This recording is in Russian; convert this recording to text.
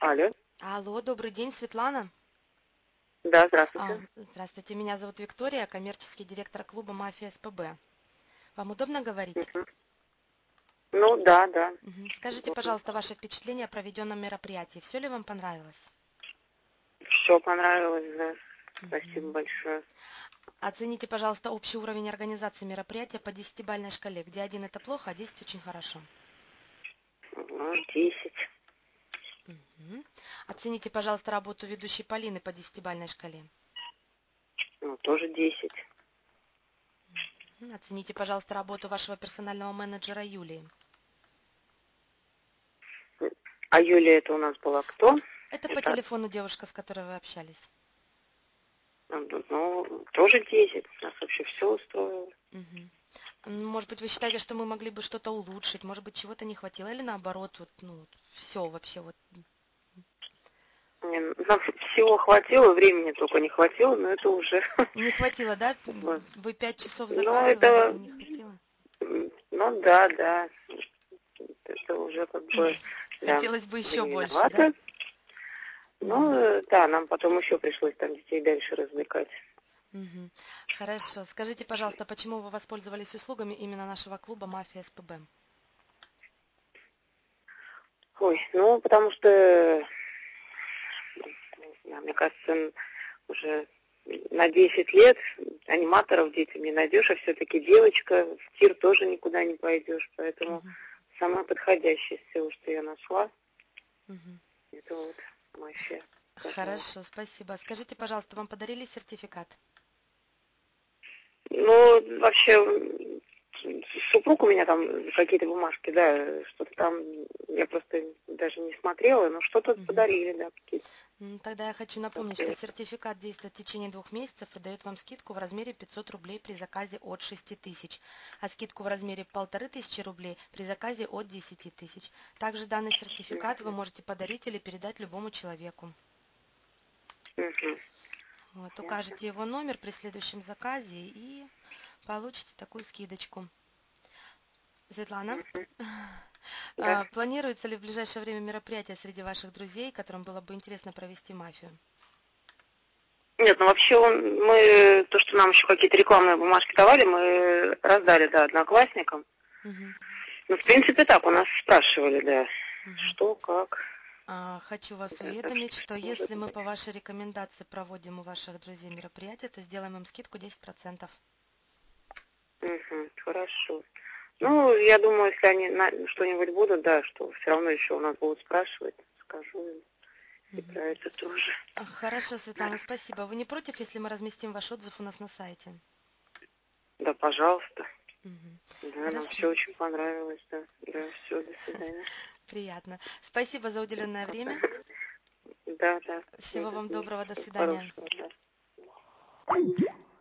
Алло. Алло, добрый день, Светлана. Да, здравствуйте. Здравствуйте, меня зовут Виктория, коммерческий директор клуба «Мафия СПБ». Вам удобно говорить? Мгм. Ну, да, да. Скажите, Удобно. пожалуйста, ваше впечатление о проведенном мероприятии. Все ли вам понравилось? Все понравилось, да. Спасибо Мгм. большое. Оцените, пожалуйста, общий уровень организации мероприятия по 10-бальной шкале, где 1 это плохо, а 10 очень хорошо. Ну, 10. Мгм. Оцените, пожалуйста, работу ведущей Полины по 10-бальной шкале. Ну, тоже 10. Оцените, пожалуйста, работу вашего персонального менеджера Юлии. А Юлия это у нас была кто? Это по Это, телефону девушка, с которой вы общались. ну, тоже 10. Нас вообще все устроило. Мгм. Может быть, вы считаете, что мы могли бы что-то улучшить, может быть, чего-то не хватило, или наоборот, вот, ну, все вообще вот. Нам всего хватило, времени только не хватило, но это уже Не хватило, да? как бы. Вы 5 часов Ну, заказывали и это, не хватило? ну, да, да. Это уже как бы, да, Хотелось бы мы еще не больше, да? виноваты. Ну, Мгм. да, нам потом еще пришлось там детей дальше развлекать. Мгм. Хорошо. Скажите, пожалуйста, почему вы воспользовались услугами именно нашего клуба «Мафия СПБ»? Ой, ну, потому что, не знаю, мне кажется, уже на 10 лет аниматоров детям не найдешь, а все-таки девочка, в тир тоже никуда не пойдешь, поэтому Мгм. самое подходящее из всего, что я нашла, Мгм. это вот мафия, пожалуйста. Хорошо, спасибо. Скажите, пожалуйста, вам подарили сертификат? Ну, вообще, супруг у меня там какие-то бумажки, да, что-то там, я просто даже не смотрела, но что-то Мгм. подарили, да, какие-то. Тогда я хочу напомнить, что сертификат действует в течение 2 месяцев и дает вам скидку в размере 500 рублей при заказе от 6000, а скидку в размере 1500 рублей при заказе от 10 000. Также данный сертификат вы можете подарить или передать любому человеку. Угу, Вот, ясно. укажете его номер при следующем заказе и получите такую скидочку. Светлана, Мгм, да. планируется ли в ближайшее время мероприятие среди ваших друзей, которым было бы интересно провести мафию? Нет, ну вообще мы, то, что нам еще какие-то рекламные бумажки давали, мы раздали, да, одноклассникам. Мгм. Ну, в принципе, так, у нас спрашивали, да, Мгм. что, как, Хочу вас да, так уведомить, что что может если мы быть. по вашей рекомендации проводим у ваших друзей мероприятие, то сделаем им скидку 10%. Угу, хорошо. Ну, я думаю, если они что-нибудь будут, да, что все равно еще у нас будут спрашивать, скажу им и Мгм. про это тоже. Хорошо, Светлана, Да, спасибо. Вы не против, если мы разместим ваш отзыв у нас на сайте? да, пожалуйста. Мгм. Да, нам Хорошо, все очень понравилось, да. Да, все, до свидания. приятно. Спасибо за уделенное время. Да, да. Всего вам доброго, до Всего свидания. хорошего, да.